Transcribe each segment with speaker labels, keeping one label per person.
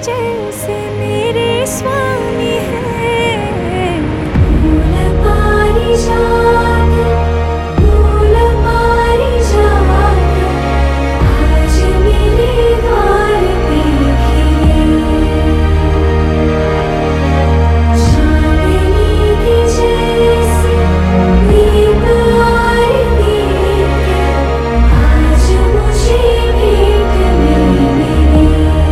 Speaker 1: जैसे मेरे स्वामी है। फूल पारिजात, फूल पारिजात, आज मेरे द्वार पे खिले। चांदनी के जैसे दीप आरती के, आज मुझे भेंट में मिले।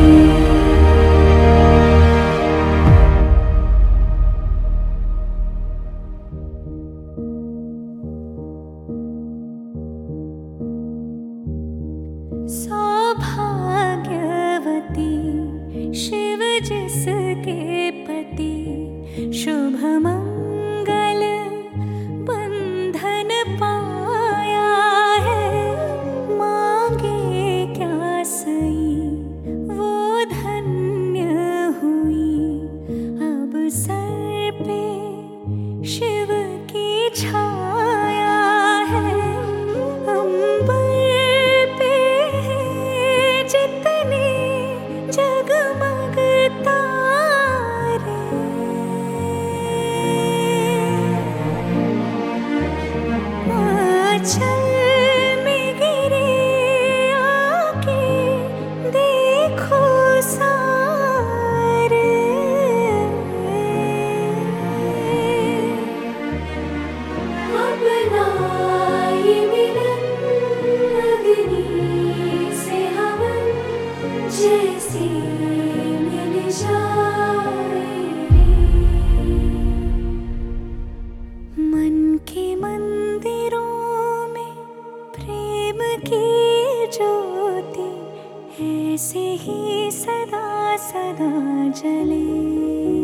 Speaker 1: सौभाग्यवती शिव जिसके पति, शुभ मंगल बंधन पाया है। मांगे क्या सही वो धन्य हुई, अब सर पे शिव की छाया है। अंबर पे है जितने जगमग तारे, आंचल में गिरे आके देखो सारे। अपना ये मिलन अग्नि से हवन, जैसे मिल जाए रे। मन के मंदिरों में प्रेम की ज्योति ऐसे ही सदा सदा जले।